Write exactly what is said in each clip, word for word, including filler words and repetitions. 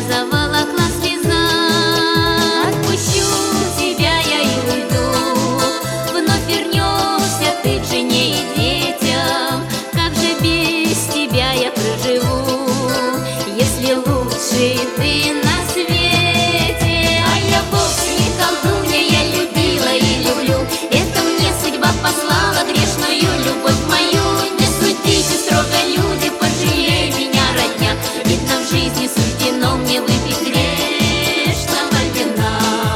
заволокла слеза. Отпущу тебя я и уйду, вновь вернешься ты к жене и детям. Как же без тебя я проживу, если лучший ты на свете? А я вовсе не колдунья, я любила и люблю. Это мне судьба послала грешную любовь мою. Не судите строго, люди, пожалей меня, родня. Видно, в жизни суждено мне выпить грешного вина.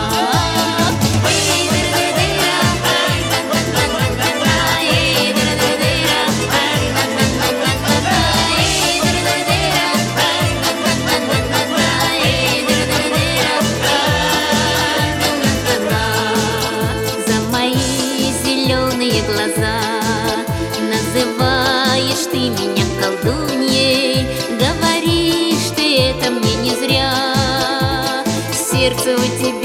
За мои зеленые глаза называешь ты меня колдуньей, говоришь ты это мне не зря. Сердце у тебя